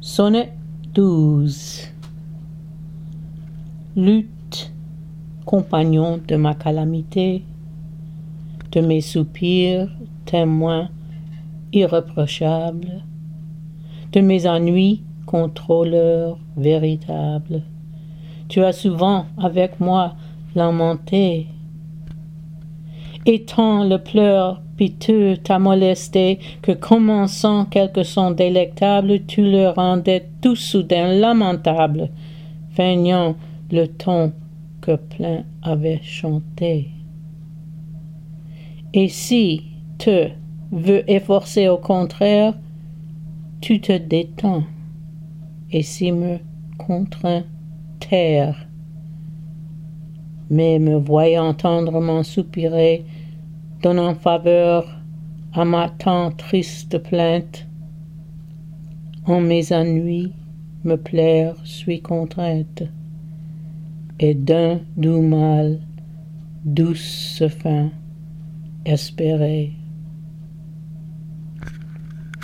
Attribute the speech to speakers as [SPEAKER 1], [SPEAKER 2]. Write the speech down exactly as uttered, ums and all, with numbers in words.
[SPEAKER 1] Sonnet douze. Lutte, compagnon de ma calamité, de mes soupirs, témoin irréprochable, de mes ennuis, contrôleur véritable. Tu as souvent avec moi lamenté, et tant le pleur piteux t'a molesté que, commençant quelque son délectable, tu le rendais tout soudain lamentable, feignant le ton que plein avait chanté. Et si te veux efforcer au contraire, tu te détends, et si me contraint taire, mais me voyant tendrement soupirer, donnant faveur à ma tant triste plainte, en mes ennuis me plaire suis contrainte, et d'un doux mal, douce fin, espérer.